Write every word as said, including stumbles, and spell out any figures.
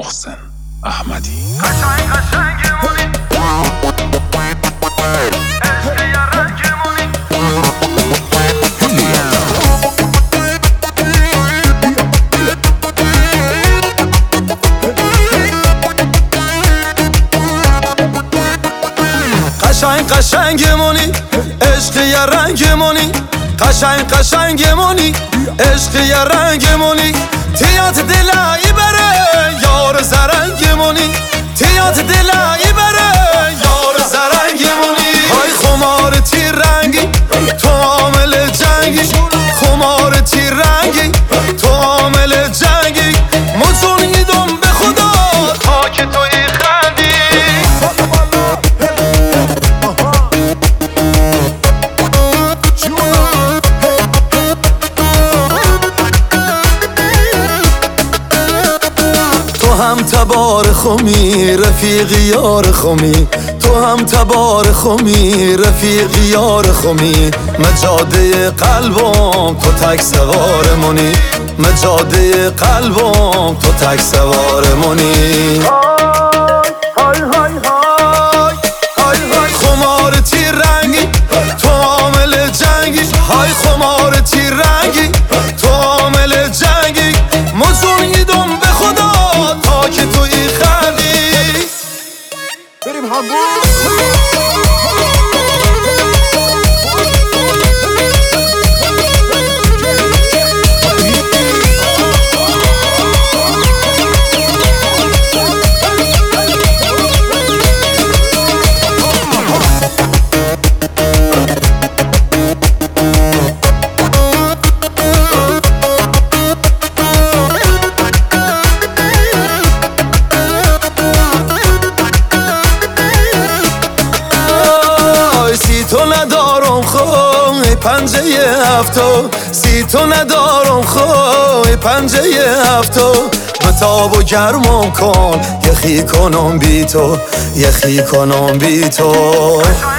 محسن احمدی. قشنگ قشنگمونی عشق یا رنگمونی قشنگ قشنگمونی عشق یا رنگمونی قشنگ قشنگمونی عشق یا رنگمونی تیات دلایی بره یار زرنگمونی تیات دلایی بره یار زرنگمونی های خمار تیر رنگی تو عامل جنگی خمار تیر رنگی تو عامل جنگی مزونیدم به خدا تا که توی خندی تو هم تبار خمی رفیق یار خمی تو هم تبار خمی رفیق یار خمی مجاده قلبم تو تک سوار منی مجاده قلبم تو تک سوار منی های های های های های خمار تیر رنگی تو عامل جنگی های خمار تیر رنگی تو عامل جنگی مزونیدم به خدا تا که توی خندی بریم همبورگ. تو ندارم خوی پنجه هفتو سی تو ندارم خوی پنجه هفتو بتاب و گرمم کن یخی کنم بی تو یخی کنم بی تو